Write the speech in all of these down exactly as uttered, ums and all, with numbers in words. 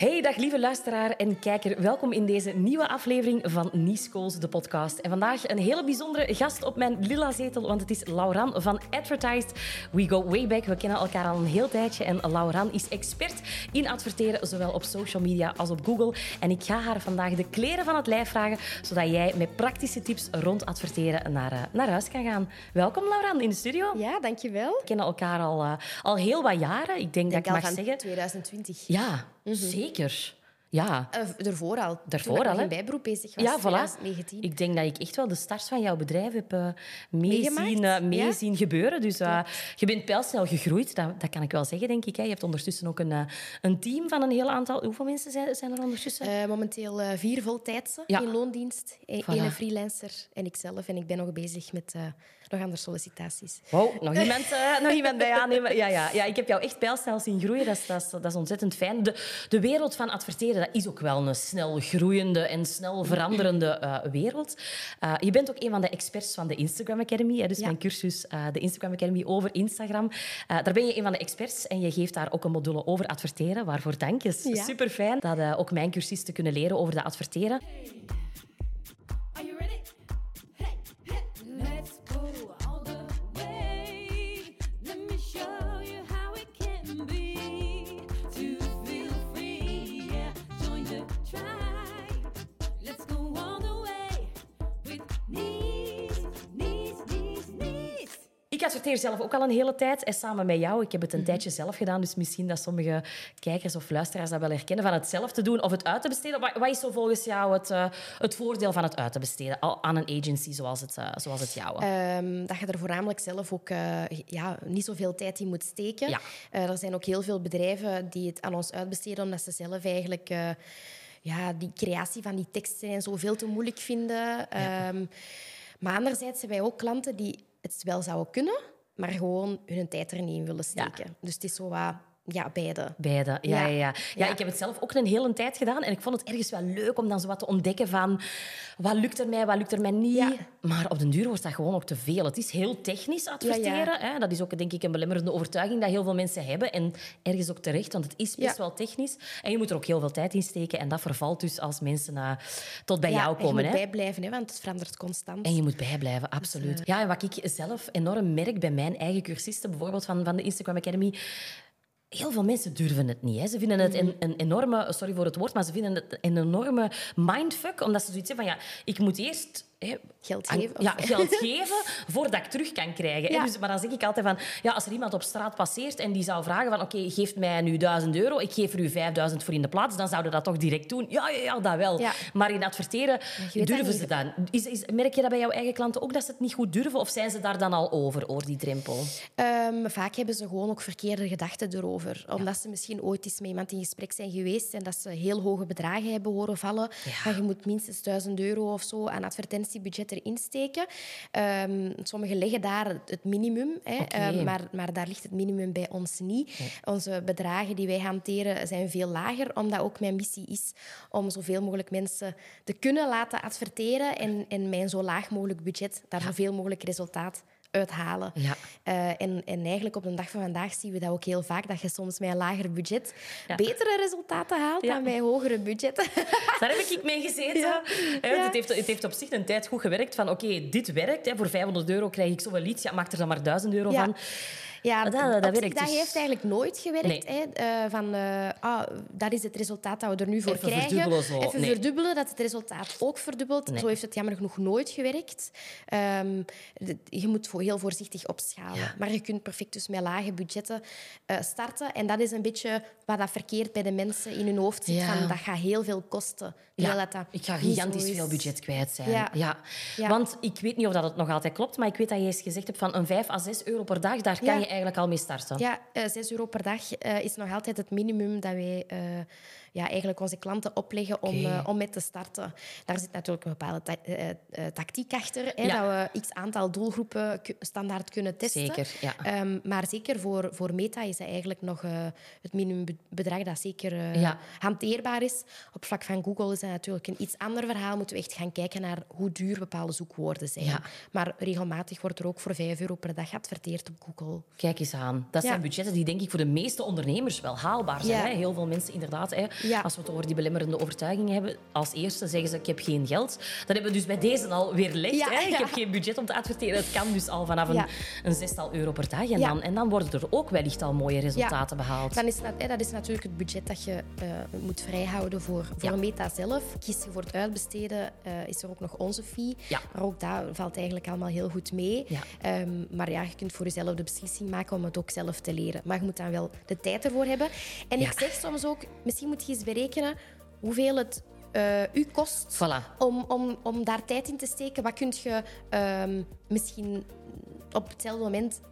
Hey, dag lieve luisteraar en kijker. Welkom in deze nieuwe aflevering van Nice-Calls, de podcast. En vandaag een hele bijzondere gast op mijn lila zetel, want het is Lauraan van Advertised. We go way back. We kennen elkaar al een heel tijdje. En Lauraan is expert in adverteren, zowel op social media als op Google. En ik ga haar vandaag de kleren van het lijf vragen, zodat jij met praktische tips rond adverteren naar, naar huis kan gaan. Welkom, Lauraan, in de studio. Ja, dankjewel. We kennen elkaar al, uh, al heel wat jaren. Ik denk, denk dat ik al mag van zeggen... twintig twintig. Ja, mm-hmm. Zeker. Ja. Uh, daarvoor al. Daarvoor Toen al, ik hè? in bijberoep bezig was, Ja, voilà. twintig negentien. Ik denk dat ik echt wel de start van jouw bedrijf heb uh, meezien uh, mee ja. zien gebeuren. Dus uh, je bent pijlsnel gegroeid, dat, dat kan ik wel zeggen, denk ik. Hè. Je hebt ondertussen ook een, uh, een team van een heel aantal... Hoeveel mensen zijn, zijn er ondertussen? Uh, momenteel uh, vier voltijdse ja. in loondienst. Eén voilà. freelancer en ikzelf. En ik ben nog bezig met uh, nog andere sollicitaties. Wow, nog iemand, uh, nog iemand bij aannemen. Ja, ja, ja, ik heb jou echt pijlsnel zien groeien. Dat is, dat is, dat is ontzettend fijn. De, de wereld van adverteren, dat is ook wel een snel groeiende en snel veranderende uh, wereld. Uh, je bent ook een van de experts van de Instagram Academy. Hè, dus ja. mijn cursus, uh, de Instagram Academy over Instagram. Uh, daar ben je een van de experts en je geeft daar ook een module over adverteren. Waarvoor dank je. Ja. Super fijn dat uh, ook mijn cursisten kunnen leren over dat adverteren. Hey. Are you ready? Hey, hey. Let's go all the way. Let me show you how it can be. To feel free, yeah. Join the tribe. Let's go all the way with Nice, Nice, Nice, Nice. Ik adverteer zelf ook al een hele tijd en samen met jou. Ik heb het een mm-hmm. tijdje zelf gedaan, dus misschien dat sommige kijkers of luisteraars dat wel herkennen van het zelf te doen of het uit te besteden. Wat, wat is zo volgens jou het, uh, het voordeel van het uit te besteden aan een agency zoals het, uh, zoals het jouwe? Um, dat je er voornamelijk zelf ook uh, ja, niet zoveel tijd in moet steken. Ja. Uh, er zijn ook heel veel bedrijven die het aan ons uitbesteden omdat ze zelf eigenlijk... Uh, ja, die creatie van die teksten en zo veel te moeilijk vinden. Ja. Um, maar anderzijds hebben wij ook klanten die het wel zouden kunnen, maar gewoon hun tijd er niet in willen steken. Ja. Dus het is zo wat... Ja, beide. Beide, ja, ja. Ja, ja. ja, ik heb het zelf ook een hele tijd gedaan en ik vond het ergens wel leuk om dan zo wat te ontdekken van wat lukt er mij, wat lukt er mij niet. Ja. Maar op den duur wordt dat gewoon ook te veel. Het is heel technisch adverteren. Ja, ja. Hè? Dat is ook, denk ik, een belemmerende overtuiging dat heel veel mensen hebben. En ergens ook terecht, want het is best ja. wel technisch. En je moet er ook heel veel tijd in steken. En dat vervalt dus als mensen uh, tot bij ja, jou komen. En je moet hè? bijblijven, hè, want het verandert constant. En je moet bijblijven, absoluut. Dus, uh... Ja, en wat ik zelf enorm merk bij mijn eigen cursisten, bijvoorbeeld van, van de Instagram Academy... Heel veel mensen durven het niet. Hè. Ze vinden het een, een enorme... Sorry voor het woord, maar ze vinden het een enorme mindfuck. Omdat ze zoiets hebben van... Ja, ik moet eerst... Hè, geld geven. Ja, geld geven voordat ik terug kan krijgen. Ja. Dus, maar dan zeg ik altijd van... Ja, als er iemand op straat passeert en die zou vragen van... Oké, okay, geef mij nu duizend euro. Ik geef er u vijfduizend voor in de plaats. Dan zouden dat toch direct doen. Ja, ja, ja dat wel. Ja. Maar in adverteren durven dat ze dan. Is, is, merk je dat bij jouw eigen klanten ook, dat ze het niet goed durven? Of zijn ze daar dan al over, over die drempel? Um, vaak hebben ze gewoon ook verkeerde gedachten erover. Omdat ja. ze misschien ooit eens met iemand in gesprek zijn geweest en dat ze heel hoge bedragen hebben horen vallen. Ja. Maar je moet minstens duizend euro of zo aan advertentiebudget erin steken. Um, sommigen leggen daar het minimum, hè, okay. um, maar, maar daar ligt het minimum bij ons niet. Nee. Onze bedragen die wij hanteren zijn veel lager, omdat ook mijn missie is om zoveel mogelijk mensen te kunnen laten adverteren en, en mijn zo laag mogelijk budget daar ja. zoveel mogelijk resultaat uithalen. Ja. Uh, en, en eigenlijk op de dag van vandaag zien we dat ook heel vaak, dat je soms met een lager budget ja. betere resultaten haalt ja. dan bij hogere budgetten. Daar heb ik mee gezeten. Ja. Ja. Ja. Het, heeft, het heeft op zich een tijd goed gewerkt van oké, okay, dit werkt. Hè, voor vijfhonderd euro krijg ik zoveel leads. Ja, maak er dan maar duizend euro ja. van. Ja, dat, dat, dat, werkt dat dus. heeft eigenlijk nooit gewerkt. Nee. Hè? Uh, van, uh, ah, dat is het resultaat dat we er nu voor Even krijgen. Verdubbelen zo. Even nee. verdubbelen, dat het resultaat ook verdubbelt. Nee. Zo heeft het jammer genoeg nooit gewerkt. Um, de, je moet heel voorzichtig opschalen. Ja. Maar je kunt perfect dus met lage budgetten uh, starten. En dat is een beetje wat dat verkeerd bij de mensen in hun hoofd zit. Ja. Van, dat gaat heel veel kosten. Ja. Dat dat ik ga gigantisch veel budget kwijt zijn. Ja. Ja. Ja. Want ik weet niet of dat het nog altijd klopt, maar ik weet dat je eens gezegd hebt van een vijf à zes euro per dag, daar kan ja. je eigenlijk al mee starten. Ja, uh, zes euro per dag uh, is nog altijd het minimum dat wij uh, ja, eigenlijk onze klanten opleggen om, okay. uh, om mee te starten. Daar zit natuurlijk een bepaalde ta- uh, uh, tactiek achter, hè, ja. dat we x aantal doelgroepen k- standaard kunnen testen. Zeker, ja. Um, maar zeker voor, voor Meta is dat eigenlijk nog uh, het minimumbedrag dat zeker uh, ja. hanteerbaar is. Op vlak van Google is dat natuurlijk een iets ander verhaal. Moeten we echt gaan kijken naar hoe duur bepaalde zoekwoorden zijn. Ja. Maar regelmatig wordt er ook voor vijf euro per dag geadverteerd op Google. Kijk eens aan. Dat zijn ja. budgetten die denk ik voor de meeste ondernemers wel haalbaar zijn. Ja. Hè? Heel veel mensen inderdaad hè, Ja. Als we het over die belemmerende overtuigingen hebben, als eerste zeggen ze, ik heb geen geld. Dan hebben we dus bij deze al weer licht. Ja, hè? Ik ja. heb geen budget om te adverteren. Het kan dus al vanaf een, Ja. een zestal euro per dag. En, Ja. dan, en dan worden er ook wellicht al mooie resultaten behaald. Dan is dat, hè, dat is natuurlijk het budget dat je uh, moet vrijhouden voor, voor Ja. Meta zelf. Kies je voor het uitbesteden, uh, is er ook nog onze fee. Ja. Maar ook dat valt eigenlijk allemaal heel goed mee. Ja. Um, maar ja, je kunt voor jezelf de beslissing maken om het ook zelf te leren. Maar je moet dan wel de tijd ervoor hebben. En Ja. ik zeg soms ook, misschien moet je eens berekenen hoeveel het uh, u kost Voilà. om, om, om daar tijd in te steken. Wat kun je um, misschien op hetzelfde moment...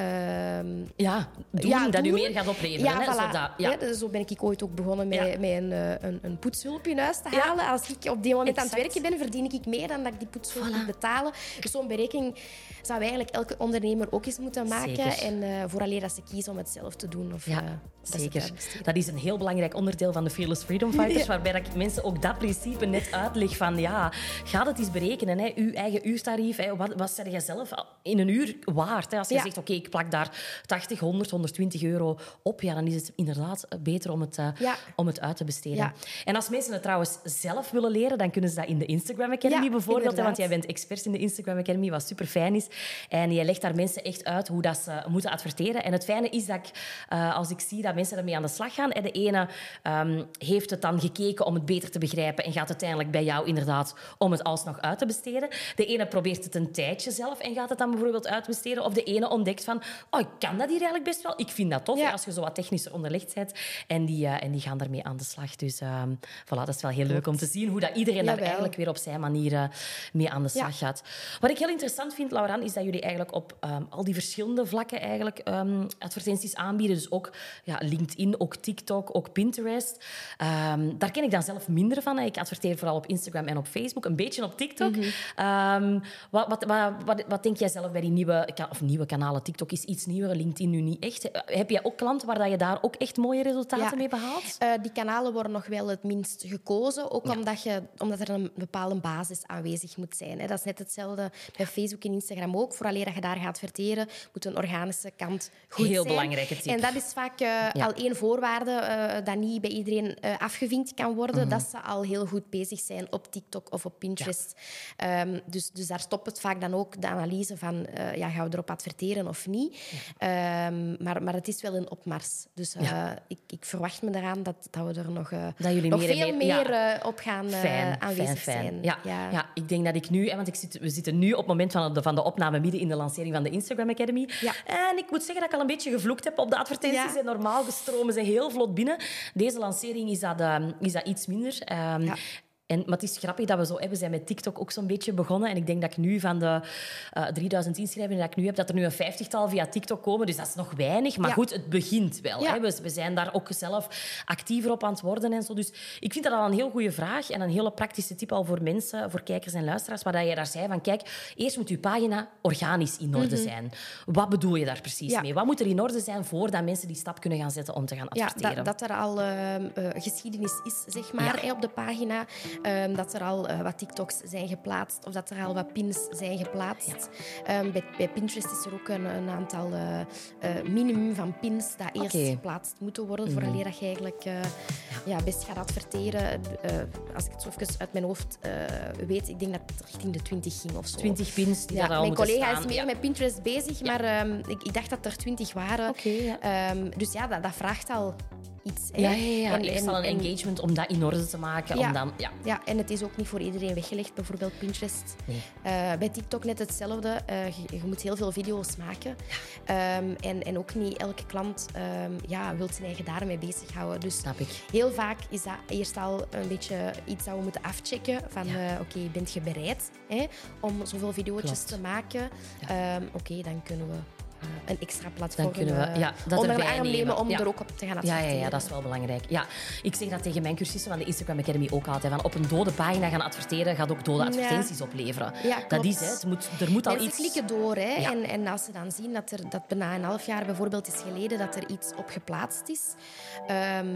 Um, Ja, doen ja, dat doen. u meer gaat opleveren. Ja, hè? voilà. Zodat, ja. Ja, dus zo ben ik ooit ook begonnen met, Ja. met een, uh, een, een poetshulp in huis te Ja. halen. Als ik op die moment Exact. aan het werken ben, verdien ik meer dan dat ik die poetshulp Voilà. moet betalen. Dus zo'n berekening zou eigenlijk elke ondernemer ook eens moeten maken. Zeker. En uh, vooraleer dat ze kiezen om het zelf te doen. Of, Ja, uh, dat ze het zeker. uitbesteden. Dat is een heel belangrijk onderdeel van de Fearless Freedom Fighters, Ja. waarbij ik mensen ook dat principe net uitleg van ja, ga het eens berekenen. Hè. Uw eigen uurtarief, hè. Wat, wat zeg je zelf in een uur waard? Hè. Als je Ja. zegt, oké, okay, ik plak daar tachtig, honderd, honderdtwintig euro op, ja, dan is het inderdaad beter om het, uh, Ja. om het uit te besteden. Ja. En als mensen het trouwens zelf willen leren, dan kunnen ze dat in de Instagram Academy Ja, bijvoorbeeld. Hè, inderdaad. want jij bent expert in de Instagram Academy, wat super fijn is. En jij legt daar mensen echt uit hoe dat ze moeten adverteren. En het fijne is dat ik, uh, als ik zie dat mensen ermee aan de slag gaan, en de ene um, heeft het dan gekeken om het beter te begrijpen en gaat uiteindelijk bij jou inderdaad om het alsnog uit te besteden. De ene probeert het een tijdje zelf en gaat het dan bijvoorbeeld uitbesteden. Of de ene ontdekt van, oh, ik kan dat hier eigenlijk best wel. Ik vind dat tof, Ja. hè, als je zo wat technischer onderlegd bent. En die, uh, en die gaan daarmee aan de slag. Dus um, voilà, dat is wel heel leuk om te zien hoe dat iedereen daar Jawel. eigenlijk weer op zijn manier uh, mee aan de slag Ja. gaat. Wat ik heel interessant vind, Lauraan, is dat jullie eigenlijk op um, al die verschillende vlakken eigenlijk, um, advertenties aanbieden. Dus ook ja, LinkedIn, ook TikTok, ook Pinterest. Um, daar ken ik dan zelf minder van. Hè. Ik adverteer vooral op Instagram en op Facebook, een beetje op TikTok. Mm-hmm. um, wat, wat, wat, wat, wat denk jij zelf bij die nieuwe, of nieuwe kanalen? TikTok is iets nieuwer, LinkedIn nu niet echt. Heb jij ook klanten waar je daar ook echt mooie resultaten Ja. mee behaalt? Uh, die kanalen worden nog wel het minst gekozen, ook Ja. omdat, je, omdat er een bepaalde basis aanwezig moet zijn. Hè. Dat is net hetzelfde bij Facebook en Instagram ook. Vooraleer dat je daar gaat adverteren, moet een organische kant goed Heel zijn. belangrijke tip. En dat is vaak uh, Ja. al één voorwaarde uh, dat niet bij iedereen uh, afgevinkt kan worden, mm-hmm. dat ze al heel goed bezig zijn op TikTok of op Pinterest. Ja. Um, dus, dus daar stopt het vaak dan ook de analyse van, uh, ja, gaan we erop adverteren of niet? Ja. Um, maar, maar het is wel een opmars. Dus uh, ja. ik, ik verwacht me daaraan dat, dat we er nog, uh, dat jullie nog meer veel meer, meer ja. uh, op gaan uh, fijn, aanwezig fijn, fijn. zijn. Ja. Ja. ja, ik denk dat ik nu... Want ik zit, we zitten nu op het moment van de, van de opname midden in de lancering van de Instagram Academy. Ja. En ik moet zeggen dat ik al een beetje gevloekt heb op de advertenties. Ja. En normaal stromen ze heel vlot binnen. Deze lancering is dat, uh, is dat iets minder. Um, ja. En, maar het is grappig dat we zo... We zijn met TikTok ook zo'n beetje begonnen. En ik denk dat ik nu van de uh, drieduizend inschrijvingen die ik nu heb, dat er nu een vijftigtal via TikTok komen. Dus dat is nog weinig. Maar ja. goed, het begint wel. Ja. Hè. We, we zijn daar ook zelf actiever op aan het worden en zo. Dus ik vind dat al een heel goede vraag. En een hele praktische tip al voor mensen, voor kijkers en luisteraars. Waar je daar zei van, kijk, eerst moet je pagina organisch in orde mm-hmm. zijn. Wat bedoel je daar precies ja. mee? Wat moet er in orde zijn voordat mensen die stap kunnen gaan zetten om te gaan adverteren? Ja, dat, dat er al uh, uh, geschiedenis is, zeg maar, ja. hè, op de pagina. Um, dat er al uh, wat TikToks zijn geplaatst of dat er al wat pins zijn geplaatst. Ja. Um, bij, bij Pinterest is er ook een, een aantal uh, uh, minimum van pins dat eerst okay. geplaatst moeten worden, mm-hmm. vooraleer dat je eigenlijk uh, ja, best gaat adverteren. Uh, als ik het zo even uit mijn hoofd uh, weet, ik denk dat het richting de twintig ging of zo. twintig pins die ja, daar al moeten staan. Mijn collega staan. is meer ja. met Pinterest bezig, ja. maar um, ik, ik dacht dat er twintig waren. Okay, ja. um, dus ja, dat, dat vraagt al iets. Ja, ja, ja. En, eerst en, al een en, engagement om dat in orde te maken. Ja, om dan, ja. ja, en het is ook niet voor iedereen weggelegd, bijvoorbeeld Pinterest. Nee. Uh, bij TikTok net hetzelfde. Uh, je, je moet heel veel video's maken. Ja. Um, en, en ook niet elke klant um, ja, wil zijn eigen daarmee bezighouden. Dus Snap ik. Heel vaak is dat eerst al een beetje iets dat we moeten afchecken. Van, ja. uh, oké, okay, bent je bereid hè, om zoveel video's te maken? Ja. Um, oké, okay, dan kunnen we... Uh, een extra platform dan kunnen we, ja, dat onder de arm nemen, nemen om ja. er ook op te gaan adverteren. Ja, ja, ja, dat is wel belangrijk. Ja, ik zeg dat tegen mijn cursisten van de Instagram Academy ook altijd. Van op een dode pagina gaan adverteren gaat ook dode advertenties ja. opleveren. Ja, dat is het. Moet, er moet al Mensen iets... klikken door. Hè. Ja. En, en als ze dan zien dat er dat bijna een half jaar bijvoorbeeld is geleden dat er iets op geplaatst is... Um,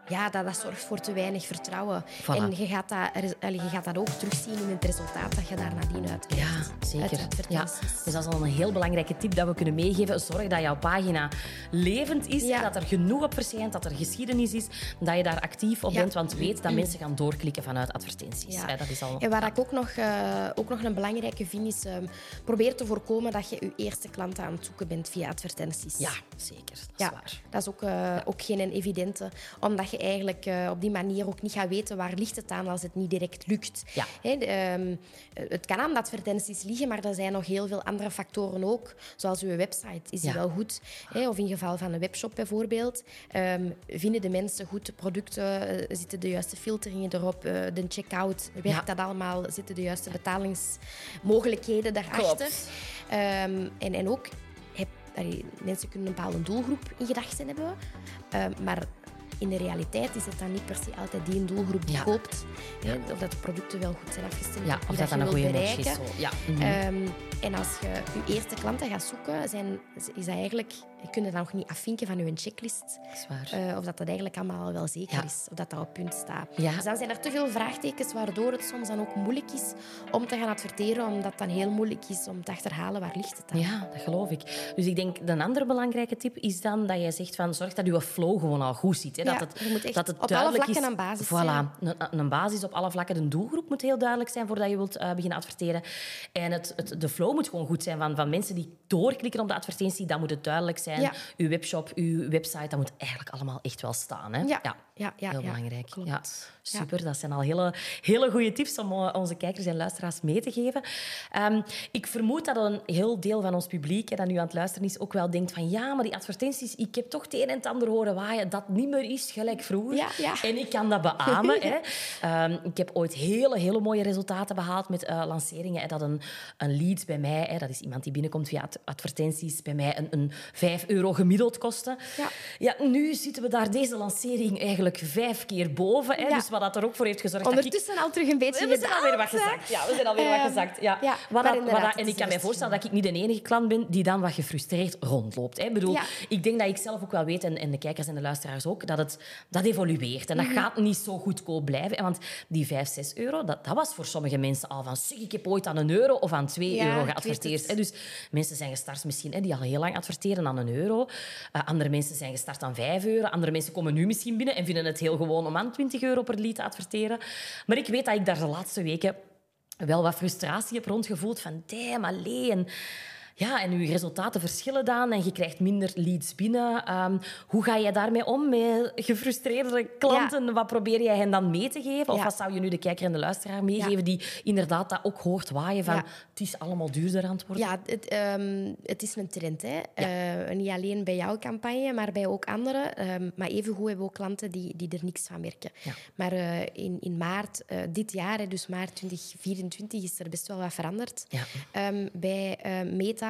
ja, dat, dat zorgt voor te weinig vertrouwen. Voilà. En je gaat, dat, je gaat dat ook terugzien in het resultaat dat je daar nadien uit krijgt. Ja, zeker. Uit Ja. Dus dat is al een heel belangrijke tip dat we kunnen meegeven. Zorg dat jouw pagina levend is, Ja. dat er genoeg op verschijnt, dat er geschiedenis is, dat je daar actief op Ja. bent, want weet dat mensen gaan doorklikken vanuit advertenties. Ja. Ja, dat is al... En wat ik ook nog, uh, ook nog een belangrijke vind, is um, probeer te voorkomen dat je je eerste klanten aan het zoeken bent via advertenties. Ja, zeker. Dat is Ja, waar. dat is ook, uh, ja. ook geen evidente. Omdat je eigenlijk uh, op die manier ook niet gaat weten waar ligt het aan als het niet direct lukt. Ja. He, de, um, het kan aan de advertenties liggen, maar er zijn nog heel veel andere factoren ook. Zoals uw website. Is die Ja. wel goed? He, of in geval van een webshop bijvoorbeeld. Um, vinden de mensen goed de producten? Uh, zitten de juiste filteringen erop? Uh, de checkout, werkt Ja. dat allemaal? Zitten de juiste betalingsmogelijkheden daarachter? Um, en, en ook... Heb, allee, mensen kunnen een bepaalde doelgroep in gedachten hebben, uh, maar in de realiteit is het dan niet per se altijd die doelgroep die Ja. koopt. Hè? Of dat de producten wel goed zijn afgestemd Ja, op of wie dat je dan een wilt goede match bereiken. is. Zo. Ja. Mhm. Um, en als je je eerste klanten gaat zoeken, zijn, is dat eigenlijk, je kunt dat nog niet afvinken van je checklist. Zwaar. Uh, of dat dat eigenlijk allemaal wel zeker Ja. is. Of dat dat op punt staat. Ja. Dus dan zijn er te veel vraagtekens, waardoor het soms dan ook moeilijk is om te gaan adverteren, omdat het dan heel moeilijk is om te achterhalen waar ligt het aan. Ja, dat geloof ik. Dus ik denk, een andere belangrijke tip is dan dat jij zegt van zorg dat je flow gewoon al goed zit. Hè? Dat Ja, het, je moet echt dat het op alle duidelijk vlakken is. een basis voilà, zijn. Een, een basis op alle vlakken. De doelgroep moet heel duidelijk zijn voordat je wilt uh, beginnen adverteren. En het, het, de flow moet gewoon goed zijn van, van mensen die doorklikken op de advertentie. Dat moet het duidelijk zijn. Ja. Uw webshop, uw website, dat moet eigenlijk allemaal echt wel staan. Hè? Ja, ja, ja, heel ja, belangrijk. klopt. Ja. Super, dat zijn al hele, hele goede tips om uh, onze kijkers en luisteraars mee te geven. Um, ik vermoed dat een heel deel van ons publiek, hè, dat nu aan het luisteren is, ook wel denkt van ja, maar die advertenties, ik heb toch het een en het ander horen waaien dat niet meer is gelijk vroeger. Ja, ja. En ik kan dat beamen. Hè. Um, ik heb ooit hele, hele mooie resultaten behaald met uh, lanceringen. Hè, dat een, een lead bij mij, hè, dat is iemand die binnenkomt via advertenties, bij mij een, een vijf euro gemiddeld kostte. Ja. Ja, nu zitten we daar deze lancering eigenlijk vijf keer boven. Hè, Ja. dus wat dat er ook voor heeft gezorgd Ondertussen dat ik... al terug een beetje We zijn alweer wat gedaald, gezakt. Ja, we zijn alweer wat Ehm, gezakt. Ja. ja, Wat maar dat, inderdaad, wat dat, het en is ik kan me best voorstellen dat ik niet de enige klant ben die dan wat gefrustreerd rondloopt. Hè. Ik bedoel, Ja. ik denk dat ik zelf ook wel weet, en, en de kijkers en de luisteraars ook, dat het dat evolueert. En dat Mhm. gaat niet zo goedkoop blijven. Hè, want die vijf, zes euro, dat, dat was voor sommige mensen al van zeg, ik heb ooit aan een euro of aan twee Ja, euro ik geadverteerd. weet Hè. het. Dus mensen zijn gestart misschien, hè, die al heel lang adverteren aan een euro. Uh, andere mensen zijn gestart aan vijf euro. Andere mensen komen nu misschien binnen en vinden het heel gewoon om aan twintig euro per lead te adverteren. Maar ik weet dat ik daar de laatste weken wel wat frustratie heb rondgevoeld van damn, allee. En, ja, en je resultaten verschillen dan en je krijgt minder leads binnen. Um, hoe ga jij daarmee om met gefrustreerde klanten? Ja. Wat probeer jij hen dan mee te geven? Of Ja. wat zou je nu de kijker en de luisteraar meegeven Ja. die inderdaad dat ook hoort waaien van Ja. het is allemaal duurder aan het worden? Ja, het, um, het is een trend. Hè. Uh, niet alleen bij jouw campagne, maar bij ook anderen. Um, maar evengoed hebben we ook klanten die, die er niks van merken. Ja. Maar uh, in, in maart uh, dit jaar, hè, dus maart twintig vierentwintig, is er best wel wat veranderd. Ja. Um, bij uh, Meta.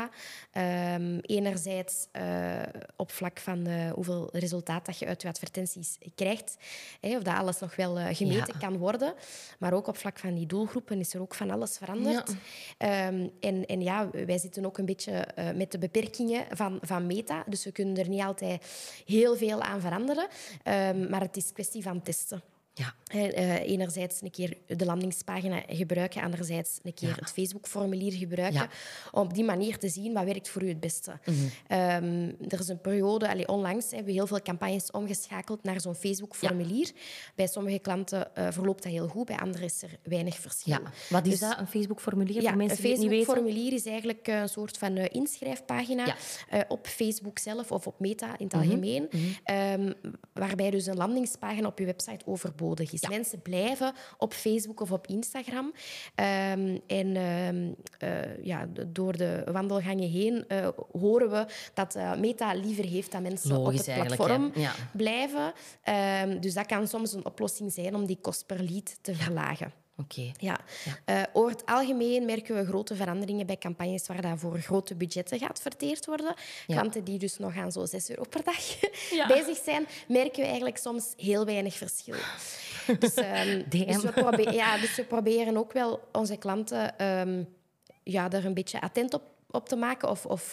Um, enerzijds uh, op vlak van uh, hoeveel resultaat dat je uit je advertenties krijgt. Hè, of dat alles nog wel uh, gemeten Ja. kan worden. Maar ook op vlak van die doelgroepen is er ook van alles veranderd. Ja. Um, en, en ja, wij zitten ook een beetje uh, met de beperkingen van, van Meta. Dus we kunnen er niet altijd heel veel aan veranderen. Um, maar het is kwestie van testen. Ja. Uh, enerzijds een keer de landingspagina gebruiken, anderzijds een keer Ja. het Facebook-formulier gebruiken, Ja. om op die manier te zien wat werkt voor u het beste. Mm-hmm. Um, er is een periode, allee, onlangs hebben we heel veel campagnes omgeschakeld naar zo'n Facebook-formulier. Ja. Bij sommige klanten uh, verloopt dat heel goed, bij anderen is er weinig verschil. Ja. Wat is Dus, dat, een Facebook-formulier, ja, voor mensen een die het niet weten? Facebook-formulier is eigenlijk een soort van uh, inschrijfpagina Ja. uh, op Facebook zelf of op Meta in het Mm-hmm. algemeen, um, waarbij dus een landingspagina op je website overbodig is. Ja. Mensen blijven op Facebook of op Instagram. Um, en um, uh, ja, door de wandelgangen heen uh, horen we dat uh, Meta liever heeft dat mensen Logisch op het eigenlijk, platform hè. Ja. blijven. Um, dus dat kan soms een oplossing zijn om die kost per lead te verlagen. Oké. Ja. Ja. Uh, over het algemeen merken we grote veranderingen bij campagnes waar dat voor grote budgetten geadverteerd worden. Ja. Klanten die dus nog aan zo'n zes euro per dag Ja. bezig zijn, merken we eigenlijk soms heel weinig verschil. Dus, um, D M. dus, we probe- ja, dus we proberen ook wel onze klanten um, ja, er een beetje attent op op te maken of... of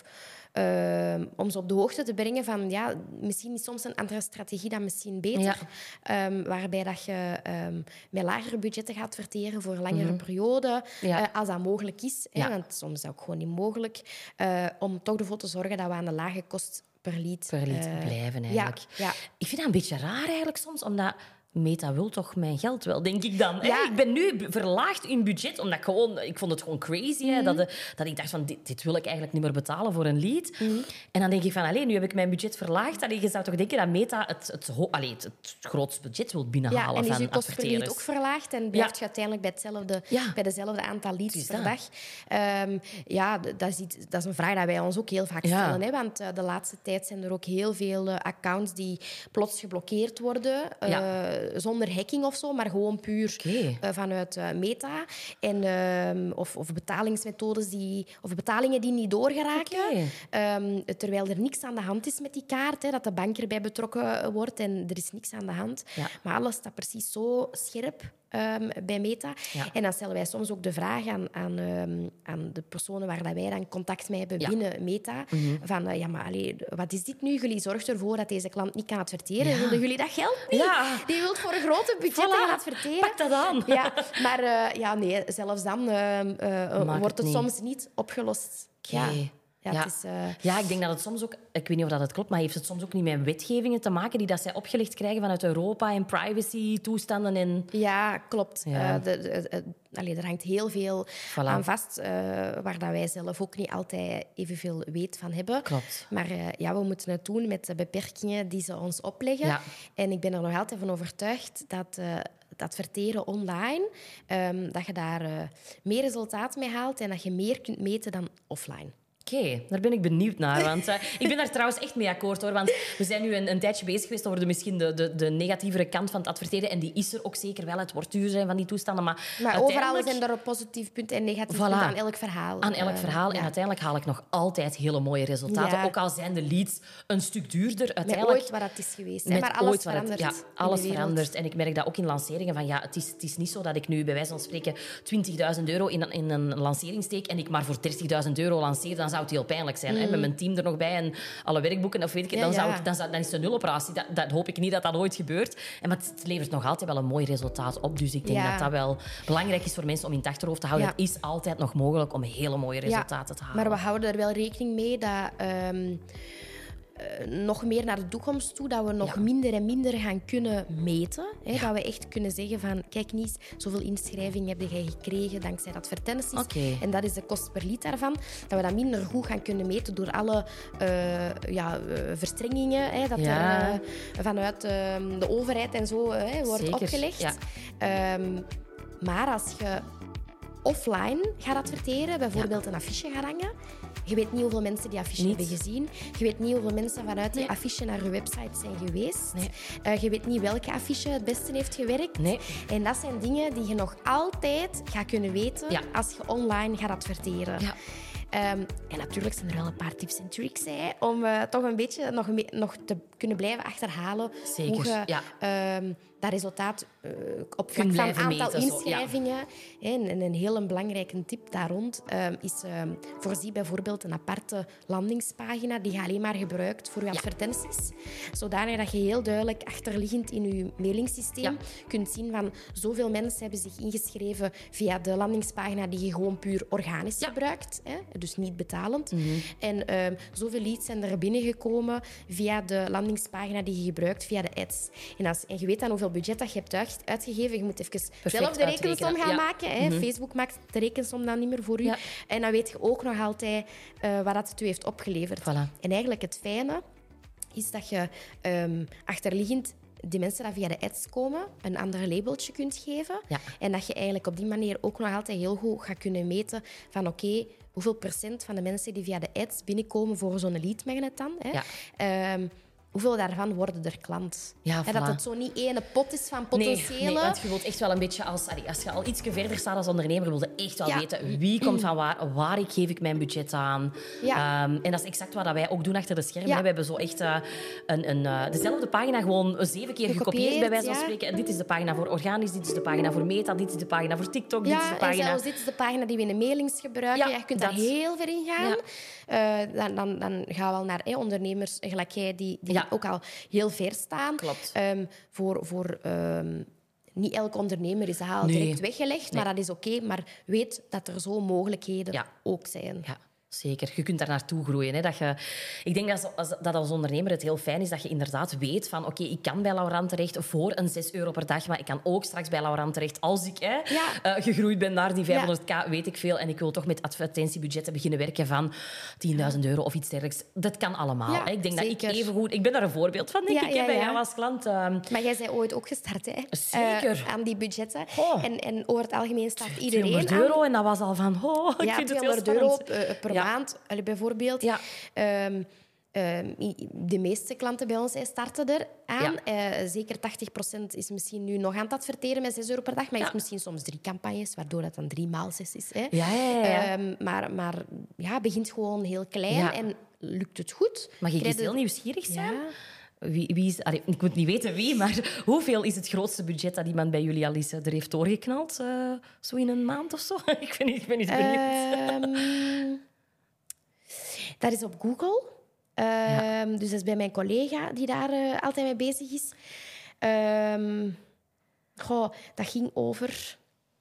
Uh, om ze op de hoogte te brengen van... Ja, misschien is soms een andere strategie dan misschien beter. Ja. Um, waarbij dat je um, met lagere budgetten gaat verteren voor een langere mm-hmm. periode. Ja. Uh, als dat mogelijk is. Ja. Hè, want soms is dat ook gewoon niet mogelijk. Uh, om toch ervoor te zorgen dat we aan de lage kost per lead... Per lead uh, blijven, eigenlijk. Ja. Ja. Ik vind dat een beetje raar, eigenlijk, soms, omdat... Meta wil toch mijn geld wel, denk ik dan. Ja. Ik ben nu verlaagd in budget, omdat ik gewoon... Ik vond het gewoon crazy, mm-hmm. hè, dat, de, dat ik dacht van, dit, dit wil ik eigenlijk niet meer betalen voor een lead. Mm-hmm. En dan denk ik van, allee, nu heb ik mijn budget verlaagd. Allee, je zou toch denken dat Meta het, het, het, allee, het, het grootste budget wil binnenhalen van adverteerders. Ja, en is je kost per lead ook verlaagd en blijft ja. je uiteindelijk bij, hetzelfde, ja. bij dezelfde aantal leads per dag. Um, ja, dat is, iets, dat is een vraag die wij ons ook heel vaak ja. stellen. Hè, want uh, de laatste tijd zijn er ook heel veel uh, accounts die plots geblokkeerd worden, uh, ja. zonder hacking of zo, maar gewoon puur okay. uh, vanuit uh, Meta. En, uh, of, of betalingsmethodes die... Of betalingen die niet doorgeraken. Okay. Um, terwijl er niks aan de hand is met die kaart. Hè, dat de bank erbij betrokken wordt en er is niks aan de hand. Ja. Maar alles staat precies zo scherp um, bij Meta. Ja. En dan stellen wij soms ook de vraag aan, aan, um, aan de personen waar dat wij dan contact mee hebben ja. binnen Meta. Mm-hmm. Van, uh, ja, maar allee, wat is dit nu? Jullie zorgt ervoor dat deze klant niet kan adverteren. Ja. Wilden jullie dat geld niet? Ja. Die wil voor een grote budget voilà. adverteren. Pak dat aan. Ja, maar uh, ja, nee, zelfs dan uh, uh, wordt het, het soms niet opgelost. Okay. Ja. Ja, ja. Het is, uh... ja, ik denk dat het soms ook... Ik weet niet of dat het klopt, maar heeft het soms ook niet met wetgevingen te maken die dat zij opgelegd krijgen vanuit Europa en privacy-toestanden? En... Ja, klopt. Ja. Uh, de, de, de, allee, er hangt heel veel voilà. aan vast, uh, waar dat wij zelf ook niet altijd evenveel weet van hebben. Klopt. Maar uh, ja, we moeten het doen met de beperkingen die ze ons opleggen. Ja. En ik ben er nog altijd van overtuigd dat... Uh, het adverteren online, um, dat je daar uh, meer resultaat mee haalt en dat je meer kunt meten dan offline. Oké, okay, daar ben ik benieuwd naar. Want, uh, ik ben daar trouwens echt mee akkoord, hoor. Want we zijn nu een, een tijdje bezig geweest over de, misschien de, de, de negatievere kant van het adverteren. En die is er ook zeker wel. Het wordt duur zijn van die toestanden. Maar, maar overal zijn er positief punten en negatief punten voilà, aan elk verhaal. Aan elk verhaal. Uh, en ja. uiteindelijk haal ik nog altijd hele mooie resultaten. Ja. Ook al zijn de leads een stuk duurder. Uiteindelijk, met ooit wat het is geweest. Hè? Maar alles verandert. Ja, alles verandert. En ik merk dat ook in lanceringen. Van, ja, het, is, het is niet zo dat ik nu bij wijze van spreken twintigduizend euro in, in een lancering steek en ik maar voor dertigduizend euro lanceer. Dan zou het heel pijnlijk zijn. Mm. Hè? Met mijn team er nog bij en alle werkboeken. Of weet ik, ja, dan, zou ik, dan, zou, dan is het een nuloperatie. Dat, dat hoop ik niet dat dat ooit gebeurt. En, maar het levert nog altijd wel een mooi resultaat op. Dus ik denk ja. dat dat wel belangrijk is voor mensen om in het achterhoofd te houden. Ja. Het is altijd nog mogelijk om hele mooie resultaten ja. te halen. Maar we houden er wel rekening mee dat... Um, Uh, nog meer naar de toekomst toe, dat we nog ja. minder en minder gaan kunnen meten. Hè, ja. Dat we echt kunnen zeggen van, kijk Nies, zoveel inschrijvingen heb jij gekregen dankzij advertenties. Okay. En dat is de kost per lead daarvan. Dat we dat minder goed gaan kunnen meten door alle uh, ja, uh, verstrengingen hè, dat ja. er uh, vanuit uh, de overheid en zo uh, wordt Zeker. opgelegd. Ja. Um, maar als je offline gaat adverteren, bijvoorbeeld ja. een affiche gaat hangen, je weet niet hoeveel mensen die affiche niet. hebben gezien. Je weet niet hoeveel mensen vanuit die nee. affiche naar je website zijn geweest. Nee. Uh, je weet niet welke affiche het beste heeft gewerkt. Nee. En dat zijn dingen die je nog altijd gaat kunnen weten ja. als je online gaat adverteren. Ja. Um, en natuurlijk zijn er wel een paar tips en tricks hè, om uh, toch een beetje nog, me- nog te kunnen blijven achterhalen Zeker, hoe je ja. um, dat resultaat uh, op vlak van een aantal meten, inschrijvingen. Ja. En, en een heel belangrijke tip daar rond um, is um, voorzie bijvoorbeeld een aparte landingspagina die je alleen maar gebruikt voor je ja. advertenties. Zodanig dat je heel duidelijk achterliggend in je mailingsysteem ja. kunt zien van zoveel mensen hebben zich ingeschreven via de landingspagina die je gewoon puur organisch ja. gebruikt. Hè? Dus niet betalend. Mm-hmm. En um, zoveel leads zijn er binnengekomen via de landingspagina die je gebruikt, via de ads. En, als, en je weet dan hoeveel budget dat je hebt uitgegeven. Je moet even Perfect zelf de rekensom gaan ja. maken. Hè. Mm-hmm. Facebook maakt de rekensom dan niet meer voor u. Ja. En dan weet je ook nog altijd uh, wat dat het u heeft opgeleverd. Voilà. En eigenlijk het fijne is dat je um, achterliggend die mensen die via de ads komen, een ander labeltje kunt geven. Ja. En dat je eigenlijk op die manier ook nog altijd heel goed gaat kunnen meten van oké, okay, hoeveel procent van de mensen die via de ads binnenkomen voor zo'n lead magnet dan, hè, ja. um, hoeveel daarvan worden er klant? Ja, Hè, dat voilà. het zo niet één pot is van Nee, potentiële... nee, want je wilt echt wel een beetje... Als, allee, als je al iets verder staat als ondernemer, wil je echt wel Ja. weten wie komt van waar, waar ik geef ik mijn budget aan. Ja. Ehm, en dat is exact wat wij ook doen achter de schermen. Ja. Hè. We hebben zo echt uh, een, een, uh, dezelfde pagina gewoon zeven keer gekopieerd, Gekopieerd, bij wijze van ja. spreken. En dit is de pagina voor organisch, dit is de pagina voor Meta, dit is de pagina voor TikTok, dit is Ja, de en pagina... zelfs dit is de pagina die we in de mailings gebruiken. Ja, Ja, je kunt dat. daar heel ver in gaan. Ja. Uh, dan, dan, dan gaan we al naar eh, ondernemers gelijk jij, die, die Ja. ook al heel ver staan. Klopt. Um, voor... voor um, niet elke ondernemer is dat al Nee. direct weggelegd, Nee. maar dat is oké. Maar weet dat er zo mogelijkheden Ja. ook zijn. Ja, zeker. Je kunt daar naartoe groeien. Hè. Dat je, ik denk dat als, dat als ondernemer het heel fijn is dat je inderdaad weet van oké, okay, ik kan bij Laurent terecht voor een zes euro per dag, maar ik kan ook straks bij Laurent terecht als ik hè, Ja. uh, gegroeid ben naar die vijfhonderd k, weet ik veel. En ik wil toch met advertentiebudgetten beginnen werken van tienduizend euro of iets dergelijks. Dat kan allemaal. Ja, hè. Ik denk zeker. dat ik even goed... Ik ben daar een voorbeeld van, denk Ja, ik, hè, ja, bij ja. jou als klant. Um, Maar jij bent ooit ook gestart, hè? Zeker. Uh, aan die budgetten. Oh. En, en over het algemeen staat iedereen tweehonderd aan... euro en dat was al van... Oh, ik Ja, vind het heel tweehonderd euro spannend. uh, per Ja. maand, allee, bijvoorbeeld. Ja. Um, um, de meeste klanten bij ons hey, starten er aan. Ja. Uh, zeker tachtig procent is misschien nu nog aan het adverteren met zes euro per dag, maar Ja. heeft misschien soms drie campagnes, waardoor dat dan drie maal zes is. Hè. Ja, ja, ja, ja. Um, maar maar ja, begint gewoon heel klein Ja. en lukt het goed. Mag ik Krijg eens je- heel nieuwsgierig zijn? Ja. Wie, wie is, allee, ik moet niet weten wie, maar hoeveel is het grootste budget dat iemand bij jullie al eens eh, er heeft doorgeknald? Uh, zo in een maand of zo? ik ben niet, ik ben niet benieuwd. Um, dat is op Google. Um, Ja. Dus dat is bij mijn collega die daar uh, altijd mee bezig is. Um, goh, dat ging over...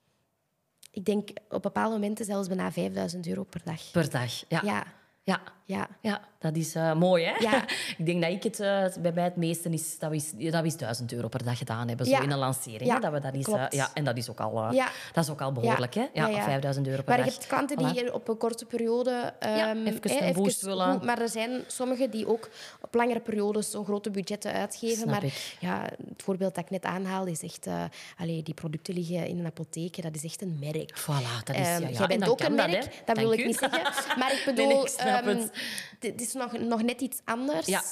Ik denk op bepaalde momenten zelfs bijna vijfduizend euro per dag. Per dag, ja. Ja, ja. ja. Ja, dat is uh, mooi, hè? Ja. Ik denk dat ik het uh, bij mij het meeste is dat we is, dat we is duizend euro per dag gedaan hebben, zo Ja. in een lancering. Ja, hè, dat we dat is, uh, klopt. ja, en dat is ook al, uh, Ja. dat is ook al behoorlijk, Ja. hè? Ja, Ja, ja. vijfduizend euro per Maar dag. je hebt klanten die Voilà. hier op een korte periode... Um, Ja, even eh, een boost willen. goed, maar er zijn sommigen die ook op langere periodes zo'n grote budgetten uitgeven. Snap maar ik. ja, het voorbeeld dat ik net aanhaalde is echt... Uh, allee, die producten liggen in een apotheek, dat is echt een merk. Voilà, dat is... Um, ja, ja. jij En bent dan ook kan een dat, merk, hè. dat, wil Dank ik u. niet zeggen. Maar ik bedoel, Nee, nee, ik snap um, het. het is nog, nog net iets anders. Ja,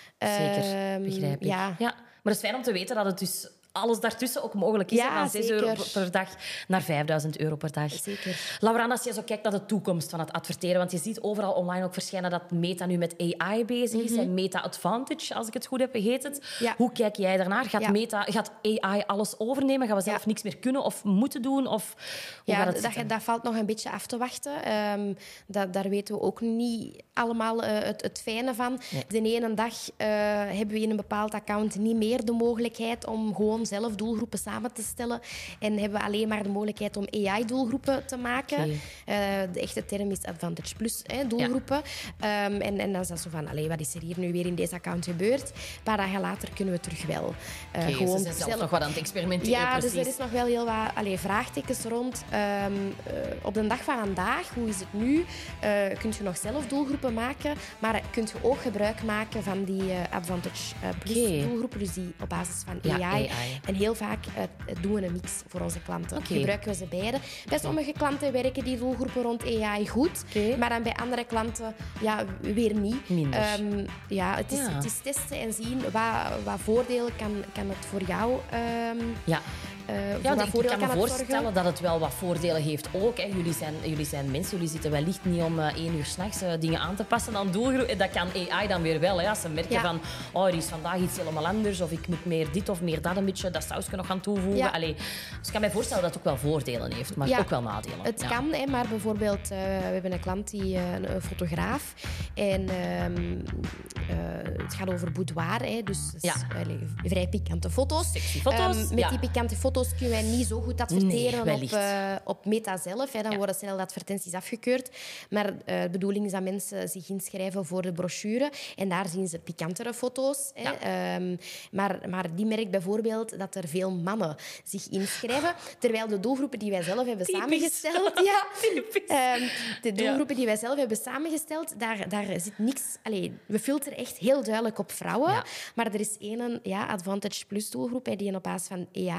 zeker. Um, Begrijp ik. Ja. Ja. Maar het is fijn om te weten dat het dus alles daartussen ook mogelijk is. Ja, hè, van zes zeker. euro per dag naar vijfduizend euro per dag. Zeker. Laura, als je zo kijkt naar de toekomst van het adverteren, want je ziet overal online ook verschijnen dat Meta nu met A I bezig is. En Meta Advantage, als ik het goed heb, heet het. Mhm. Ja. Hoe kijk jij daarnaar? Gaat, Ja. Meta, gaat A I alles overnemen? Gaan we zelf Ja. niks meer kunnen of moeten doen? Of hoe Ja, gaat het dat, zitten? dat valt nog een beetje af te wachten. Um, dat, daar weten we ook niet allemaal uh, het, het fijne van. Nee. De ene dag uh, hebben we in een bepaald account niet meer de mogelijkheid om gewoon zelf doelgroepen samen te stellen. En hebben we alleen maar de mogelijkheid om A I-doelgroepen te maken. Oké. Uh, de echte term is Advantage Plus, hè, doelgroepen. Um, en, en dan is dat zo van, allee, wat is er hier nu weer in deze account gebeurd? Een paar dagen later kunnen we terug wel. Uh, Okay, gewoon ze zijn zelf zelf- nog wat aan het experimenteren. ja, precies. dus er is nog wel heel wat allee, vraagtekens rond. Um, uh, op de dag van vandaag, hoe is het nu? Uh, kun je nog zelf doelgroepen maken, maar kun je ook gebruik maken van die uh, Advantage uh, Plus Oké. doelgroepen, dus die op basis van Ja, A I. A I. En heel vaak uh, doen we een mix voor onze klanten. Oké. Gebruiken we ze beide. Bij sommige klanten werken die doelgroepen rond A I goed, Oké. maar dan bij andere klanten ja, weer niet. Minder. Um, ja, het is, Ja. het is testen en zien wat, wat voordelen kan, kan het voor jou um, Ja. Uh, Ja, voor want wat ik voordeel kan me kan het voorstellen zorgen. dat het wel wat voordelen heeft ook. Hè. Jullie, zijn, jullie zijn mensen, jullie zitten wellicht niet om uh, één uur s'nachts uh, dingen aan te passen aan doelgroep. En dat kan A I dan weer wel. Hè. Als ze merken Ja. van, oh, er is vandaag iets helemaal anders, of ik moet meer dit of meer dat een beetje, dat sausje nog gaan toevoegen. Ja. Allee, dus ik kan mij voorstellen dat het ook wel voordelen heeft, maar Ja. ook wel nadelen. Het Ja. kan, hè, maar bijvoorbeeld, uh, we hebben een klant, die, uh, een, een fotograaf. En um, uh, het gaat over boudoir, hè, dus dus, Ja. allee, vrij pikante foto's. Sexy foto's, Um, met ja. die pikante foto's kunnen wij niet zo goed adverteren Nee, op, wellicht. uh, op Meta zelf. Hè. Dan Ja. worden snel de advertenties afgekeurd. Maar uh, de bedoeling is dat mensen zich inschrijven voor de brochure. En daar zien ze pikantere foto's. Hè. Ja. Um, maar, maar die merkt bijvoorbeeld dat er veel mannen zich inschrijven. Terwijl de doelgroepen die wij zelf hebben Typisch. samengesteld... Ja, Typisch. um, de doelgroepen die wij zelf hebben samengesteld, daar, daar zit niks... Allee, we filteren echt heel duidelijk op vrouwen. Ja. Maar er is één ja, Advantage Plus doelgroep hè, die op basis van A I en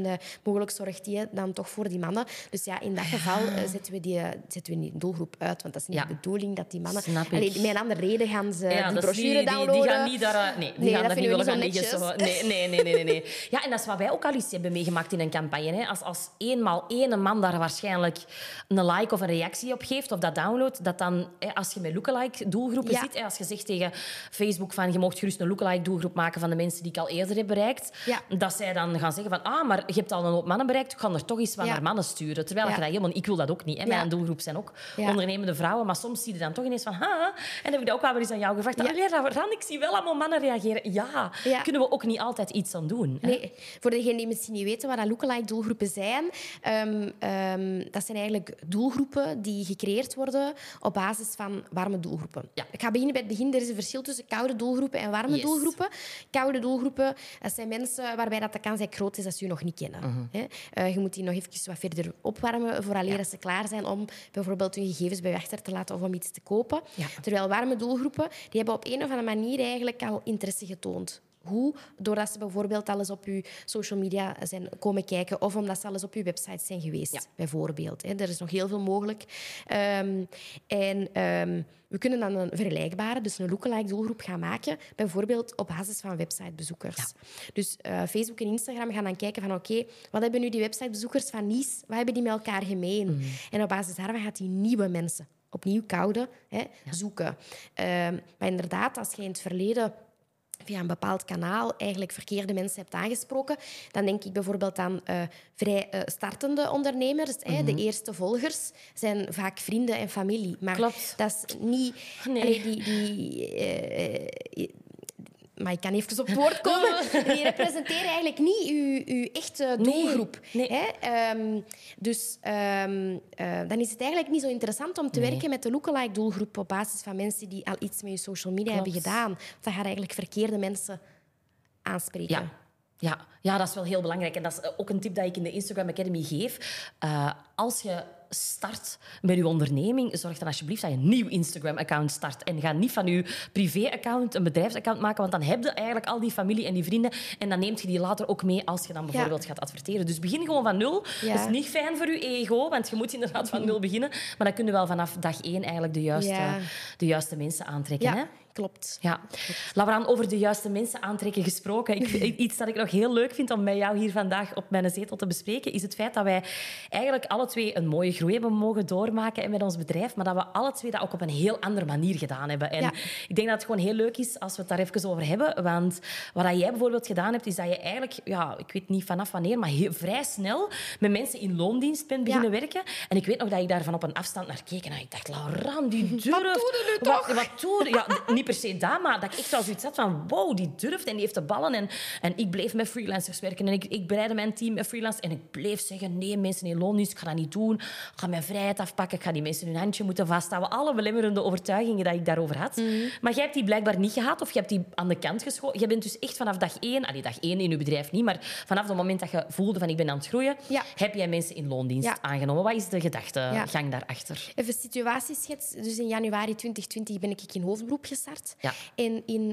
uh, mogelijk zorgt die dan toch voor die mannen. Dus ja, in dat geval uh, zetten, we die, uh, zetten we die doelgroep uit. Want dat is niet ja. de bedoeling dat die mannen... Allee, met een andere reden gaan ze ja, die brochure niet, downloaden. Die, die gaan niet daar... Nee, die nee, gaan dat daar niet willen gaan liggen. Zo. Nee, nee, nee, nee, nee. Ja, en dat is wat wij ook al eens hebben meegemaakt in een campagne. Hè. Als, als eenmaal één man daar waarschijnlijk een like of een reactie op geeft of dat downloadt, dat dan, hè, als je met lookalike doelgroepen ja. zit, hè, als je zegt tegen Facebook van je mocht gerust een lookalike doelgroep maken van de mensen die ik al eerder heb bereikt, ja. dat zij dan gaan zeggen van ah, maar je hebt al een hoop mannen bereikt, ik ga er toch eens wat ja. naar mannen sturen. Terwijl ja. je dat helemaal... Ik wil dat ook niet. Hè. Mijn ja. doelgroep zijn ook ja. ondernemende vrouwen, maar soms zie je dan toch ineens van ha, en dan heb ik dat ook wel weer eens aan jou gevraagd. Ja. Allee, Ran, ik zie wel allemaal mannen reageren. Ja, ja, kunnen we ook niet altijd iets aan doen. Hè? Nee, voor degenen die misschien niet weten wat lookalike doelgroepen zijn, um, um, dat zijn eigenlijk doelgroepen die gecreëerd worden op basis van warme doelgroepen. Ja. Ik ga beginnen bij het begin. Er is een verschil tussen koude doelgroepen en warme yes. doelgroepen. Koude doelgroepen, dat zijn mensen waarbij dat de kans eigenlijk groot is dat ze je nog niet kennen. Uh-huh. Uh, je moet die nog even wat verder opwarmen vooraleer ja. ze klaar zijn om bijvoorbeeld hun gegevens bij weg te laten of om iets te kopen. Ja. Terwijl warme doelgroepen, die hebben op een of andere manier eigenlijk al interesse getoond. Hoe? Doordat ze bijvoorbeeld al eens op je social media zijn komen kijken of omdat ze al eens op je website zijn geweest, ja. bijvoorbeeld. Er is nog heel veel mogelijk. Um, en um, we kunnen dan een vergelijkbare, dus een lookalike doelgroep gaan maken, bijvoorbeeld op basis van websitebezoekers. Ja. Dus uh, Facebook en Instagram gaan dan kijken van oké, okay, wat hebben nu die websitebezoekers van Nice, wat hebben die met elkaar gemeen? Mm. En op basis daarvan gaat die nieuwe mensen, opnieuw koude, hè, ja. zoeken. Um, maar inderdaad, als je in het verleden via een bepaald kanaal eigenlijk verkeerde mensen hebt aangesproken, dan denk ik bijvoorbeeld aan uh, vrij uh, startende ondernemers. Mm-hmm. Hè. De eerste volgers zijn vaak vrienden en familie. Maar Klopt. dat is niet... Nee. Allee, die... die uh, uh, maar ik kan even op het woord komen. Die representeren eigenlijk niet uw, uw echte doelgroep. Nee, nee. Hè? Um, dus um, uh, dan is het eigenlijk niet zo interessant om te nee. werken met de lookalike doelgroep op basis van mensen die al iets met je social media Klopt. hebben gedaan. Want dat gaat eigenlijk verkeerde mensen aanspreken. Ja. Ja, ja, dat is wel heel belangrijk. En dat is ook een tip dat ik in de Instagram Academy geef. Uh, als je start met je onderneming, zorg dan alsjeblieft dat je een nieuw Instagram-account start. En ga niet van je privé-account een bedrijfsaccount maken, want dan heb je eigenlijk al die familie en die vrienden en dan neemt je die later ook mee als je dan bijvoorbeeld ja. gaat adverteren. Dus begin gewoon van nul. Ja. Dat is niet fijn voor je ego, want je moet inderdaad van nul beginnen. Maar dan kun je wel vanaf dag één eigenlijk de juiste, ja. de juiste mensen aantrekken. Ja. Hè? Klopt. Ja. Lauraan, over de juiste mensen aantrekken gesproken. Ik, iets dat ik nog heel leuk vind om met jou hier vandaag op mijn zetel te bespreken, is het feit dat wij eigenlijk alle twee een mooie groei hebben mogen doormaken met ons bedrijf, maar dat we alle twee dat ook op een heel andere manier gedaan hebben. En ja. ik denk dat het gewoon heel leuk is als we het daar even over hebben. Want wat jij bijvoorbeeld gedaan hebt, is dat je eigenlijk, ja, ik weet niet vanaf wanneer, maar heel, vrij snel met mensen in loondienst bent beginnen ja. werken. En ik weet nog dat ik daar van op een afstand naar keek en ik dacht, Lauraan, die durft... Wat doe je nu toch? Wat, wat doe je? Ja, niet per se dat, maar dat ik echt wel zoiets had van wow, die durft en die heeft de ballen. En, en ik bleef met freelancers werken en ik, ik bereidde mijn team met freelancers en ik bleef zeggen, nee, mensen in loondienst, ik ga dat niet doen. Ik ga mijn vrijheid afpakken, ik ga die mensen hun handje moeten vasthouden. Alle belemmerende overtuigingen die ik daarover had. Mm-hmm. Maar jij hebt die blijkbaar niet gehad of je hebt die aan de kant geschoven. Je bent dus echt vanaf dag één, allee, dag één in je bedrijf niet, maar vanaf het moment dat je voelde van ik ben aan het groeien, ja. heb jij mensen in loondienst ja. aangenomen. Wat is de gedachtegang ja. daarachter? Even situatieschets. Dus in januari twintig twintig ben ik in hoofdberoep gestart. Ja. En in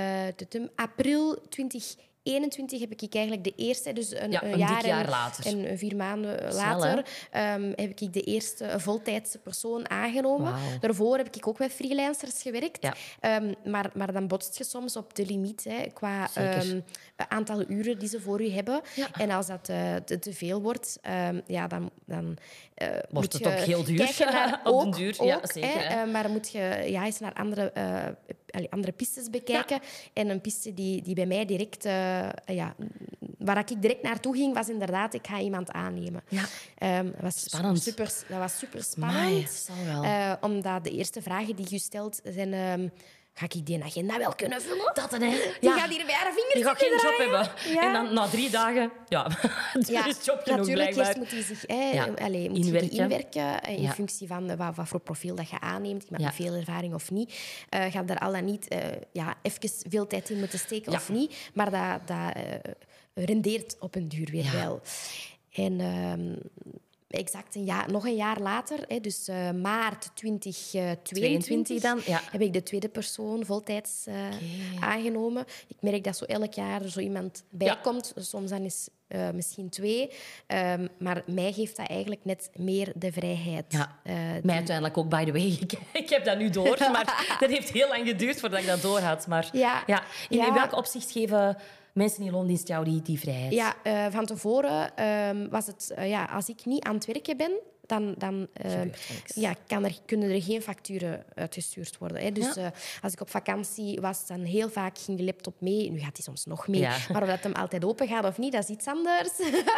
uh, april twintig eenentwintig heb ik eigenlijk de eerste, dus een, ja, een, een jaar, jaar en, later. en vier maanden Snel, later um, heb ik de eerste voltijdse persoon aangenomen. Wow. Daarvoor heb ik ook met freelancers gewerkt. Ja. Um, maar, maar dan botst je soms op de limiet hè, qua um, aantal uren die ze voor je hebben. Ja. En als dat uh, te, te veel wordt, um, ja, dan, dan uh, wordt moet het je ook heel duur. kijken naar ook, op den duur. Ook, ja, zeker. Hè, uh, maar dan moet je ja, eens naar andere, uh, andere pistes bekijken. Ja. En een piste die, die bij mij direct... Uh, ja, waar ik direct naartoe ging, was inderdaad, ik ga iemand aannemen. Ja. Um, dat was spannend. Super, dat was super spannend. Amai, dat zal wel. Uh, omdat de eerste vragen die je stelt zijn... Um, ga ik die agenda wel kunnen vullen? Dat en hè. Die ja. gaat hier bij haar vingers Die gaat geen job hebben. Ja. En dan na drie dagen... Ja, ja. er is job genoeg, natuurlijk, blijkbaar. eerst moet hij zich eh, ja. allez, moet inwerken. Die inwerken in ja. functie van wat, wat voor profiel dat je aanneemt. Iemand ja. met veel ervaring of niet. Uh, ga daar al dan niet uh, ja, even veel tijd in moeten steken ja. of niet. Maar dat, dat uh, rendeert op een duur weer ja. wel. En... Um, Exact, een jaar, nog een jaar later, hè, dus uh, maart twintig tweeëntwintig, dan, ja. heb ik de tweede persoon voltijds uh, okay. aangenomen. Ik merk dat zo elk jaar er zo iemand bij ja. komt. Soms dan is uh, misschien twee. Um, maar mij geeft dat eigenlijk net meer de vrijheid. Ja, uh, mij die... uiteindelijk ook, by the way. Ik, ik heb dat nu door, maar dat heeft heel lang geduurd voordat ik dat door had. Maar ja. Ja, in, ja. in welk opzicht geven mensen in loondienst jou die, die vrijheid? Ja, uh, van tevoren um, was het... Uh, ja, als ik niet aan het werken ben, dan, dan uh, ja, kan er, kunnen er geen facturen uitgestuurd worden. Hè. Dus ja. uh, als ik op vakantie was, dan heel vaak ging de laptop mee. Nu gaat hij soms nog mee. Ja. Maar of dat hem altijd open gaat of niet, dat is iets anders.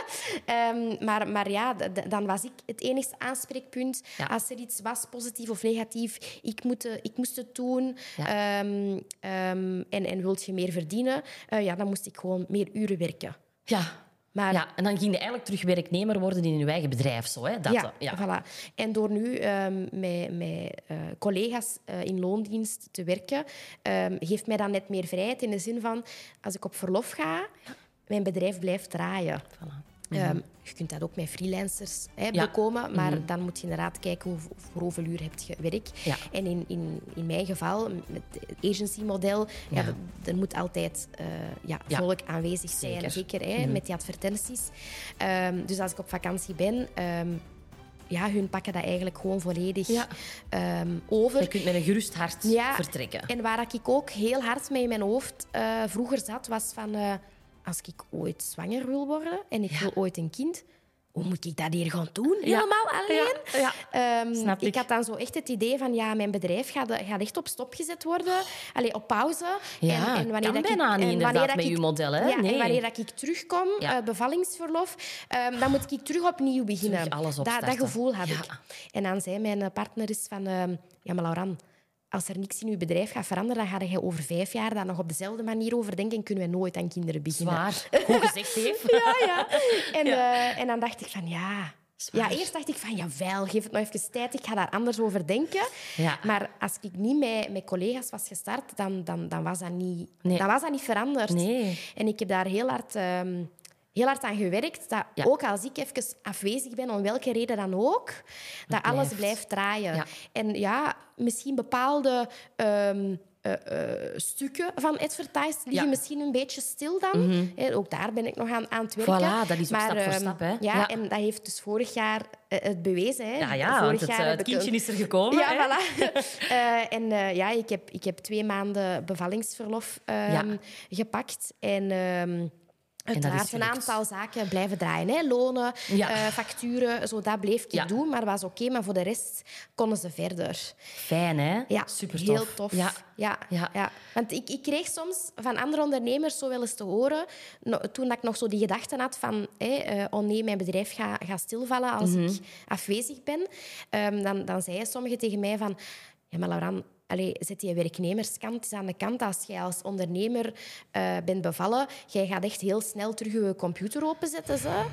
um, maar, maar ja, d- d- dan was ik het enigste aanspreekpunt. Ja. Als er iets was, positief of negatief, ik, moet, ik moest het doen. Ja. Um, um, en, en wilt je meer verdienen, uh, ja, dan moest ik gewoon meer uren werken. Ja. Maar, ja, en dan ging je eigenlijk terug werknemer worden in je eigen bedrijf. Zo, hè? Dat, ja, ja. Voilà. En door nu um, met, met uh, collega's uh, in loondienst te werken, um, geeft mij dan net meer vrijheid in de zin van, als ik op verlof ga, ja. mijn bedrijf blijft draaien. Voilà. Mm-hmm. Um, je kunt dat ook met freelancers hè, ja. bekomen, maar mm-hmm. dan moet je inderdaad kijken hoe, voor hoeveel uur heb je werk. Ja. En in, in, in mijn geval, met het agency-model, ja. ja, er moet altijd uh, ja, ja. volk aanwezig zijn. Zeker, Zeker hè, mm-hmm. met die advertenties. Um, dus als ik op vakantie ben... Um, ja, hun pakken dat eigenlijk gewoon volledig ja. um, over. Je kunt met een gerust hart ja. vertrekken. En waar ik ook heel hard mee in mijn hoofd uh, vroeger zat, was van... Uh, als ik ooit zwanger wil worden en ik ja. wil ooit een kind... Hoe moet ik dat hier gaan doen? Helemaal ja. alleen? Ja. Ja. Um, Snap ik. Ik had dan zo echt het idee van... Ja, mijn bedrijf gaat, gaat echt op stop gezet worden. Allee, op pauze. Ja, en, en wanneer kan dat bijna ik, niet inderdaad dat met ik, uw model. Hè? Ja, nee. En wanneer dat ik terugkom, ja. uh, bevallingsverlof... Um, dan moet ik terug opnieuw beginnen. Terug alles dat, dat gevoel had ja. ik. En dan zei mijn partner eens van... Um, ja, maar Laurent... Als er niks in je bedrijf gaat veranderen, dan ga je over vijf jaar dan nog op dezelfde manier over denken en kunnen we nooit aan kinderen beginnen. Zwaar. Goed gezegd, Eve. ja, ja. En, ja. Uh, en dan dacht ik van, ja... Zwaar. Ja, eerst dacht ik van, jawel, geef het nog even tijd, ik ga daar anders over denken. Ja. Maar als ik niet met, met collega's was gestart, dan, dan, dan, was dat niet, nee. dan was dat niet veranderd. Nee. En ik heb daar heel hard... Um, heel hard aan gewerkt, dat ja. ook als ik even afwezig ben, om welke reden dan ook, dat blijft. alles blijft draaien. Ja. En ja, misschien bepaalde um, uh, uh, stukken van Advertised liggen ja. misschien een beetje stil dan. Mm-hmm. He, ook daar ben ik nog aan, aan het werken. Voilà, dat is ook maar, stap voor stap. Hè? Ja, ja, en dat heeft dus vorig jaar uh, het bewezen. Hè. Ja, ja vorig want het, jaar uh, het kindje ik... is er gekomen. Ja, hè? voilà. uh, en uh, ja, ik heb, ik heb twee maanden bevallingsverlof um, ja. gepakt. En... Um, Uiteraard een aantal zaken blijven draaien. Hè. Lonen, ja. uh, facturen, zo, dat bleef ik ja. doen. Maar was oké. Okay, maar voor de rest konden ze verder. Fijn, hè? Ja, super heel tof. tof. Ja. Ja, ja. Ja. Want ik, ik kreeg soms van andere ondernemers zo wel eens te horen, no, toen dat ik nog zo die gedachten had van hey, uh, oh nee, mijn bedrijf gaat ga stilvallen als mm-hmm. ik afwezig ben. Um, dan, dan zeiden sommigen tegen mij van... Ja, maar Laurent... Allee, zet je werknemerskant eens aan de kant. Als jij als ondernemer uh, bent bevallen, jij gaat echt heel snel terug je computer openzetten. Zo.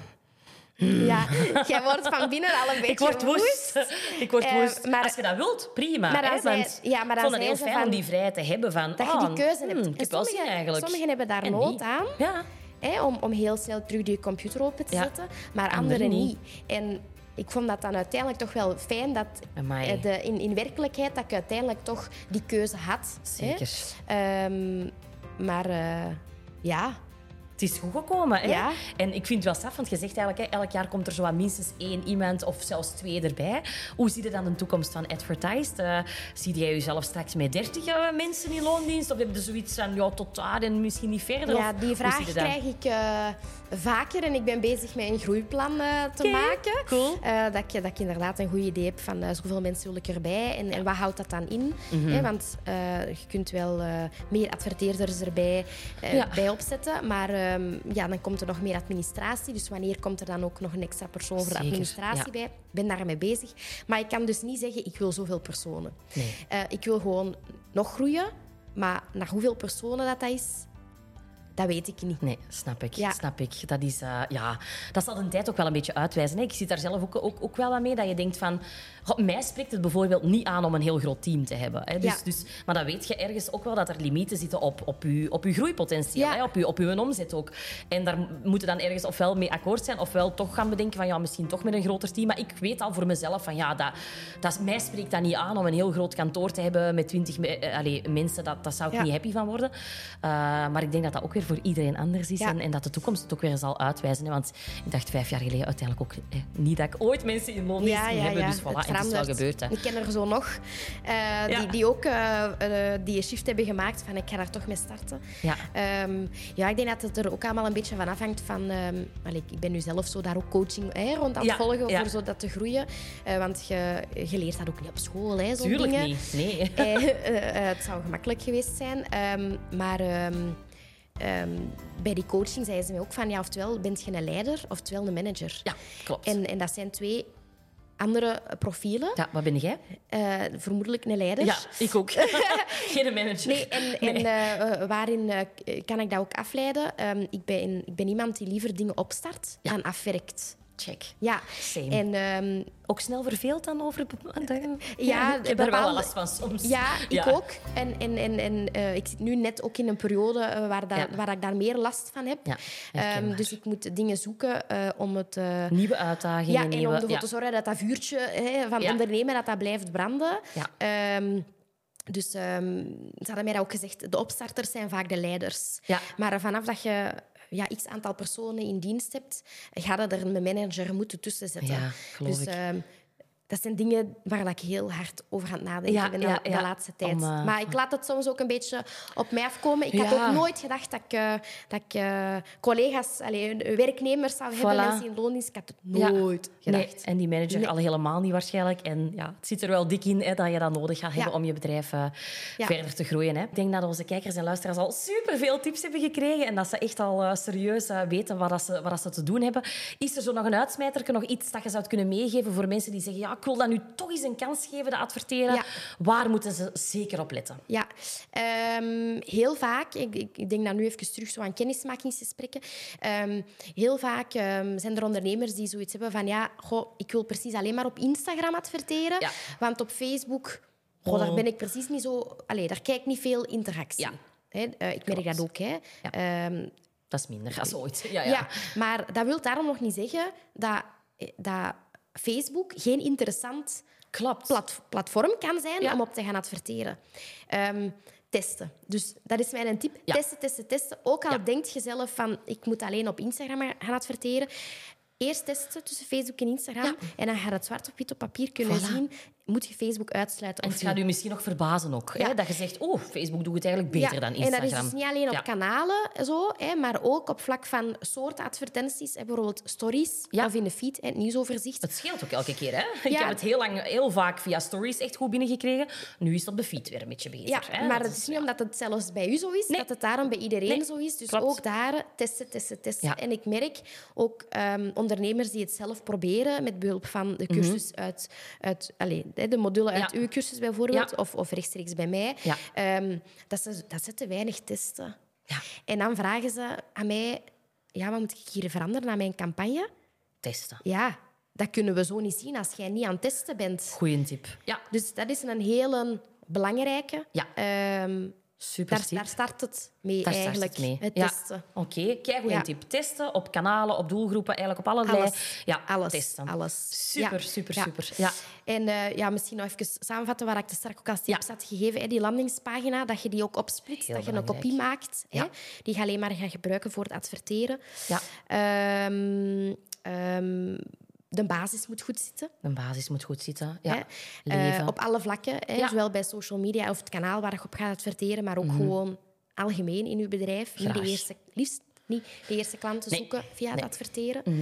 Mm. Ja, jij wordt van binnen al een beetje Ik word woest. woest. Ik word woest. Uh, maar, als je dat wilt, prima. Maar hè, zei, want ja, maar ik vond het heel fijn van, om die vrijheid te hebben. Van, dat oh, je die keuze hebt. Hmm, ik heb wel zin eigenlijk. Sommigen hebben daar en nood die? aan. Ja. Hè, om, om heel snel terug je computer open te ja. zetten. Maar anderen andere niet. niet. En ik vond dat dan uiteindelijk toch wel fijn dat de, in, in werkelijkheid dat ik uiteindelijk toch die keuze had. Zeker. Um, maar uh, ja... Het is goed gekomen. Hè? Ja. En ik vind het wel saf, want je zegt eigenlijk, hè, elk jaar komt er zo minstens één iemand of zelfs twee erbij. Hoe zie je dan de toekomst van Advertised? Uh, zie jij jezelf straks met dertig uh, mensen in loondienst? Of heb je zoiets van, ja, tot daar en misschien niet verder? Ja, of, die vraag krijg ik uh, vaker en ik ben bezig met een groeiplan uh, te okay. maken. Cool. Uh, dat, ik, dat ik inderdaad een goed idee heb van uh, zoveel mensen wil ik erbij en, ja. en wat houdt dat dan in? Mm-hmm. Hè, want uh, je kunt wel uh, meer adverteerders erbij uh, ja. bij opzetten, maar... Uh, Um, ja, dan komt er nog meer administratie. Dus wanneer komt er dan ook nog een extra persoon voor de administratie ja. bij? Ik ben daarmee bezig. Maar ik kan dus niet zeggen, ik wil zoveel personen. Nee. Uh, ik wil gewoon nog groeien. Maar naar hoeveel personen dat, dat is, dat weet ik niet. Nee, snap ik. Ja. Snap ik. Dat, is, uh, ja, dat zal de tijd ook wel een beetje uitwijzen. Hè? Ik zit daar zelf ook, ook, ook wel aan mee. Dat je denkt van... God, mij spreekt het bijvoorbeeld niet aan om een heel groot team te hebben. Hè? Dus, ja. dus, maar dan weet je ergens ook wel dat er limieten zitten op, op, je, op je groeipotentieel. Ja. Hè? Op, je, op je omzet ook. En daar moeten dan ergens ofwel mee akkoord zijn, ofwel toch gaan bedenken van ja, misschien toch met een groter team. Maar ik weet al voor mezelf van ja, dat, dat, mij spreekt dat niet aan om een heel groot kantoor te hebben met twintig me, allez, mensen. Dat, dat zou ik ja. niet happy van worden. Uh, maar ik denk dat dat ook weer voor iedereen anders is. Ja. En, en dat de toekomst het ook weer zal uitwijzen. Hè. Want ik dacht vijf jaar geleden uiteindelijk ook eh, niet dat ik ooit mensen in loondienst Ja, ging ja, hebben. ja. Dus voilà, Het en het is wel verandert. gebeurd. Hè. Ik ken er zo nog uh, Ja. die, die ook uh, uh, die shift hebben gemaakt van ik ga daar toch mee starten. Ja. Um, ja, ik denk dat het er ook allemaal een beetje van afhangt van... Um, allee, ik ben nu zelf zo daar ook coaching hè, rond aan het Ja, volgen ja. voor zo dat te groeien. Uh, want je, je leert dat ook niet op school, hè, zo'n Tuurlijk dingen. niet, nee. Uh, uh, uh, het zou gemakkelijk geweest zijn. Um, maar... Um, Um, bij die coaching zeiden ze mij ook van... Ja, oftewel ben je een leider, oftewel een manager. Ja, klopt. En, en dat zijn twee andere profielen. Ja, wat ben jij? Uh, vermoedelijk een leider. Ja, ik ook. Geen manager. Nee, en, Nee. en uh, waarin uh, kan ik dat ook afleiden? Um, ik, ben, ik ben iemand die liever dingen opstart Ja. dan afwerkt. Check. Ja. Same. En, um, ook snel verveeld dan over... Ja, ik heb er wel bepaalde- last van soms. Ja, ik Ja. ook. En, en, en, en uh, ik zit nu net ook in een periode uh, waar, dat, Ja. waar ik daar meer last van heb. Ja, herkenbaar. um, dus ik moet dingen zoeken uh, om het... Uh, Nieuwe uitdagingen. ja, en nieuwe... om ervoor ja. te zorgen dat dat vuurtje hè, van Ja. ondernemen dat dat blijft branden. Ja. Um, dus um, ze hadden mij dat ook gezegd. De opstarters zijn vaak de leiders. Ja. Maar vanaf dat je ja, x aantal personen in dienst hebt, ga je er een manager moeten tussen zetten. Ja, geloof dus, ik. um, dat zijn dingen waar ik heel hard over aan het nadenken Ja, ben ja, de, ja. de laatste tijd. Om, uh, maar ik laat het soms ook een beetje op mij afkomen. Ik had Ja. ook nooit gedacht dat ik, uh, dat ik uh, collega's, allez, werknemers zou hebben, Voilà. mensen in loondienst. Ik had het Ja. nooit gedacht. Nee, en die manager Nee. al helemaal niet waarschijnlijk. En ja, het zit er wel dik in hè, dat je dat nodig gaat hebben Ja. om je bedrijf uh, Ja. verder te groeien. Hè. Ik denk dat onze kijkers en luisteraars al superveel tips hebben gekregen en dat ze echt al uh, serieus uh, weten wat, dat ze, wat dat ze te doen hebben. Is er zo nog een uitsmijter, nog iets dat je zou kunnen meegeven voor mensen die zeggen ja, ik wil dat nu toch eens een kans geven, dat adverteren. Ja. Waar moeten ze zeker op letten? Ja, um, heel vaak, ik, ik, ik denk dan nu even terug zo aan kennismakingsgesprekken. Um, heel vaak um, zijn er ondernemers die zoiets hebben van ja, goh, ik wil precies alleen maar op Instagram adverteren, Ja. want op Facebook, goh, daar ben ik precies niet zo... Allee, daar kijk ik niet veel interactie. Ja. Hè, uh, ik merk Klopt. dat ook. Hè. Ja. Um, Dat is minder als ooit. Ja, ja. ja. maar dat wil daarom nog niet zeggen dat, dat Facebook geen interessant Klopt. plat- platform kan zijn Ja. om op te gaan adverteren. Um, testen. Dus dat is mijn tip. Ja. Testen, testen, testen. Ook al Ja. denkt je zelf van ik moet alleen op Instagram gaan adverteren. Eerst testen tussen Facebook en Instagram. Ja. En dan ga je het zwart op wit op papier kunnen Voilà. zien. Moet je Facebook uitsluiten En of het gaat niet. u misschien nog verbazen ook. Ja. Hè? Dat je zegt, oh, Facebook doet het eigenlijk beter Ja, dan en Instagram. dat is dus niet alleen op Ja. kanalen, zo, hè, maar ook op vlak van soorten advertenties. Hè, bijvoorbeeld stories Ja. of in de feed, hè, het nieuwsoverzicht. Het scheelt ook elke keer. Hè? Ik Ja. heb het heel, lang, heel vaak via stories echt goed binnengekregen. Nu is het op de feed weer een beetje beter. Ja, hè? maar Dat het is niet omdat het zelfs bij u zo is, Nee. dat het daarom bij iedereen Nee, zo is. Dus klopt. ook daar testen, testen, testen. Ja. En ik merk ook um, ondernemers die het zelf proberen met behulp van de cursus uit, uit allez, de module uit Ja. uw cursus bijvoorbeeld, Ja. of, of rechtstreeks bij mij, Ja. um, dat, ze, dat ze te weinig testen. Ja. En dan vragen ze aan mij, ja, wat moet ik hier veranderen aan mijn campagne? Testen. Ja, dat kunnen we zo niet zien als jij niet aan het testen bent. Goeie tip. Ja, Dus dat is een hele belangrijke. Ja. Um, super daar, tip. daar start het mee, Daar start eigenlijk. het mee. Het Ja. testen. Oké, okay. Kijk, goede Ja. tip. Testen op kanalen, op doelgroepen, eigenlijk op allerlei. Alles. Ja, Alles. testen. Alles. Super, Ja. super, Ja. super. Ja. En uh, ja, misschien nog even samenvatten waar ik de straks ook als tips Ja. had gegeven. Hè, die landingspagina, dat je die ook opsplitst, Heel dat je een belangrijk. kopie maakt. Ja. Hè, die je alleen maar gaat gebruiken voor het adverteren. Ja. Um, um, de basis moet goed zitten. De basis moet goed zitten. Ja. Hè. Leven. Uh, op alle vlakken. Hè, Ja. Zowel bij social media of het kanaal waar je op gaat adverteren, maar ook Mhm. gewoon algemeen in je bedrijf. Niet Graag. de eerste, liefst niet de eerste klanten Nee. zoeken via het Nee. adverteren. Mhm.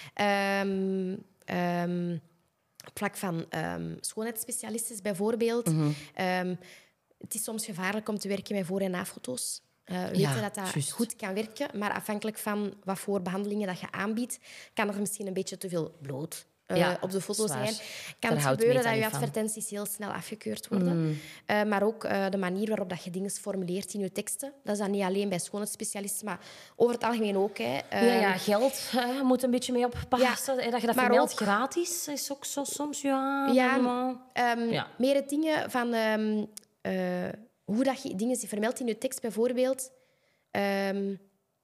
Um, um, op vlak van um, schoonheidsspecialisten bijvoorbeeld. Mhm. Um, het is soms gevaarlijk om te werken met voor- en na-foto's. Uh, we Ja, weten dat dat juist. goed kan werken, maar afhankelijk van wat voor behandelingen dat je aanbiedt, kan er misschien een beetje te veel bloot uh, Ja, op de foto zwaar. zijn. Daar Kan het houdt gebeuren Meta dat je niet van. advertenties heel snel afgekeurd worden. Mm. Uh, maar ook uh, de manier waarop dat je dingen formuleert in je teksten. Dat is dan niet alleen bij schoonheidsspecialisten, maar over het algemeen ook. Hè. Uh, Ja, ja, geld uh, moet een beetje mee oppassen. Ja, Dat je dat maar vermeldt ook- gratis is ook zo soms. Ja, Ja, normaal. Um, Ja. Meer het dingen van um, uh, hoe dat je dingen vermeldt in je tekst, bijvoorbeeld. Um,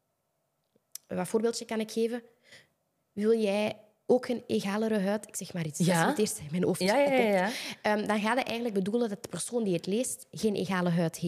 wat voorbeeldje kan ik geven? Wil jij ook een egalere huid? Ik zeg maar iets. Ja. Dat is het eerste in mijn hoofd Ja, ja, ja, opkomt. ja. Um, dan gaat het eigenlijk bedoelen dat de persoon die het leest geen egale huid heeft.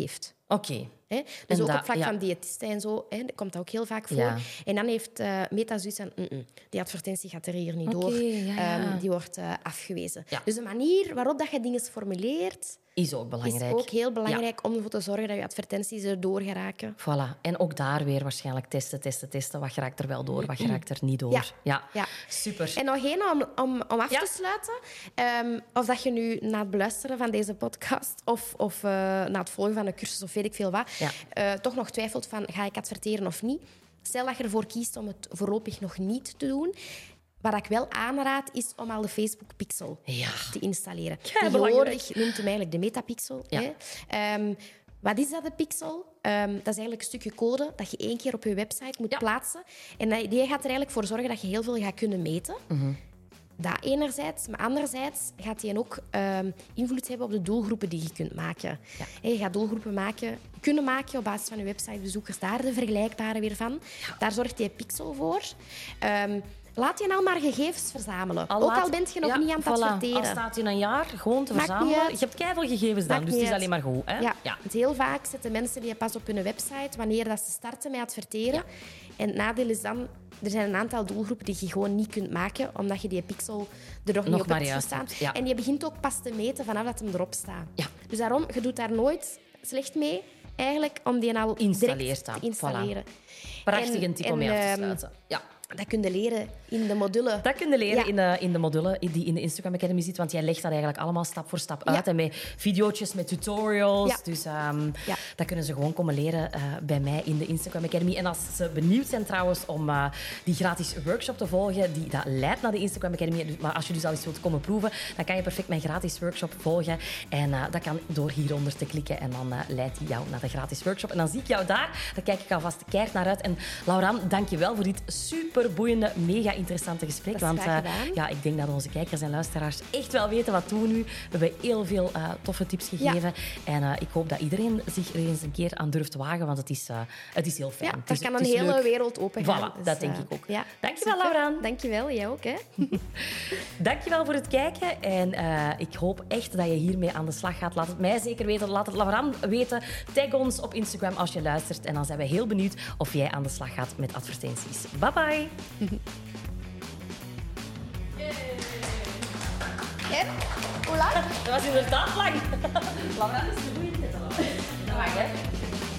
Oké. Okay. Hè? Dus en ook dat, op vlak ja. van diëtisten en zo, hè, dat komt dat ook heel vaak voor. Ja. En dan heeft uh, Meta zoiets van, mm -mm, die advertentie gaat er hier niet okay, door. Ja, ja. Um, die wordt uh, afgewezen. Ja. Dus de manier waarop dat je dingen formuleert... Is ook belangrijk. Is ook heel belangrijk ja. om ervoor te zorgen dat je advertenties erdoor geraken. Voilà. En ook daar weer waarschijnlijk testen, testen, testen. Wat geraakt er wel door, wat geraakt er niet door. Ja. Ja. ja. Super. En nog één om, om, om af ja. te sluiten. Um, of dat je nu na het beluisteren van deze podcast of, of uh, na het volgen van een cursus of weet ik veel wat, ja. uh, toch nog twijfelt van ga ik adverteren of niet. Stel dat je ervoor kiest om het voorlopig nog niet te doen. Wat ik wel aanraad, is om al de Facebook Pixel ja. te installeren. Ja, Tegenwoordig noemt hem eigenlijk de Metapixel. Ja. Hè? Um, wat is dat, de pixel? Um, dat is eigenlijk een stukje code dat je één keer op je website moet ja. plaatsen. En die gaat er eigenlijk voor zorgen dat je heel veel gaat kunnen meten. Mm-hmm. Dat enerzijds, maar anderzijds gaat die ook um, invloed hebben op de doelgroepen die je kunt maken. Ja. En je gaat doelgroepen maken, kunnen maken op basis van je websitebezoekers, daar de vergelijkbare weer van. Ja. Daar zorgt die pixel voor. Um, Laat je nou maar gegevens verzamelen. Al ook laat... al bent je nog ja, niet aan het voilà. adverteren. Al staat je een jaar gewoon te Maakt verzamelen. Je hebt keiveel gegevens dan, Maakt dus het is alleen maar goed. Hè? Ja. Ja. Heel vaak zetten mensen die pas op hun website wanneer dat ze starten met adverteren. Ja. En het nadeel is dan... Er zijn een aantal doelgroepen die je gewoon niet kunt maken, omdat je die pixel er nog, nog niet op hebt gestaan. Ja. En je begint ook pas te meten vanaf dat hem erop staat. Ja. Dus daarom, je doet daar nooit slecht mee, eigenlijk, om die al direct te installeren. Voilà. Prachtig een tip om mee af te sluiten. Ja. Dat kun je leren in de module. Dat kun je leren ja. in, de, in de module die in de Instagram Academy zit, want jij legt dat eigenlijk allemaal stap voor stap uit. Ja. En met video's, met tutorials. Ja. Dus um, ja. dat kunnen ze gewoon komen leren uh, bij mij in de Instagram Academy. En als ze benieuwd zijn trouwens om uh, die gratis workshop te volgen, die, dat leidt naar de Instagram Academy. Maar als je dus al eens wilt komen proeven, dan kan je perfect mijn gratis workshop volgen. En uh, dat kan door hieronder te klikken. En dan uh, leidt hij jou naar de gratis workshop. En dan zie ik jou daar. Daar kijk ik alvast keihard naar uit. En Lauraan, dank je wel voor dit super boeiende, mega interessante gesprek. Want uh, ja, ik denk dat onze kijkers en luisteraars echt wel weten wat doen we nu. We hebben heel veel uh, toffe tips gegeven. Ja. En uh, ik hoop dat iedereen zich er eens een keer aan durft wagen, want het is, uh, het is heel fijn. Ja, er kan een hele leuk. wereld open gaan. Voilà, dus, dat denk ik ook. Ja. Dankjewel, Lauraan. Dankjewel, jij ook. Hè? Dankjewel voor het kijken. En uh, ik hoop echt dat je hiermee aan de slag gaat. Laat het mij zeker weten. Laat het Lauraan weten. Tag ons op Instagram als je luistert. En dan zijn we heel benieuwd of jij aan de slag gaat met advertenties. Bye bye. En? Hoe lang? Dat was inderdaad lang. Laura is een goede net al. Dat mag, hè?